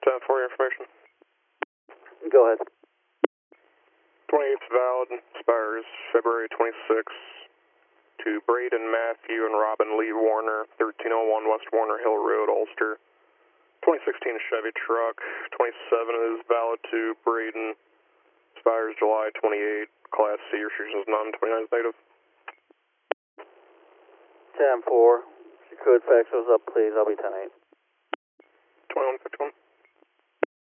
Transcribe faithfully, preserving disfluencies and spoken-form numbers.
ten for your information. Go ahead. twenty-eighth valid, expires February twenty-sixth, to Braden Matthew and Robin Lee Warner, thirteen oh one West Warner Hill Road, Ulster. twenty sixteen Chevy truck. twenty-seven is valid to Braden, expires July twenty-eighth, Class C, restrictions none, twenty-nine is native. ten four. Your code fax goes up, please. I'll be ten eight. twenty-one fifty-one.